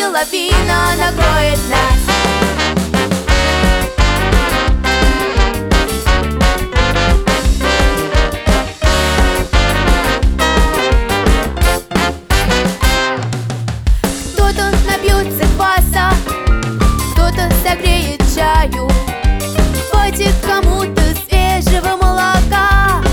лавина накроет нас. Кто-то напьется кваса, кто-то согреет чаю, хватит кому-то свежего молока.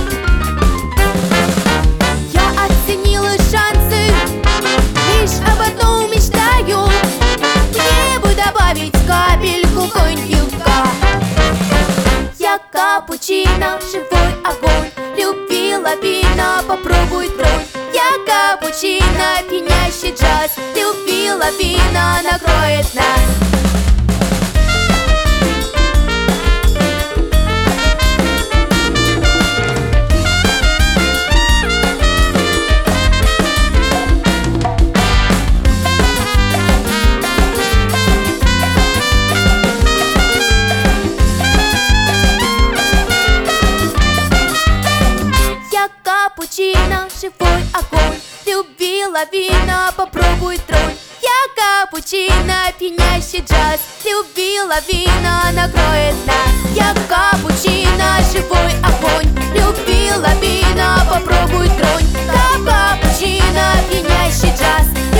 Я оценила шансы, лишь об одном мечтаю: к небу добавить капельку коньяка. Я капучино, живой огонь, любви лавина, попробуй тронь. Я капучино, пьянящий джаз, любви лавина накроет нас. Капучино, живой огонь, любви лавина, попробуй тронь. Я капучино, пьянящий джаз, любви лавина накроет нас. Я капучино, живой огонь, любви лавина, попробуй тронь. Я капучино, пьянящий джаз.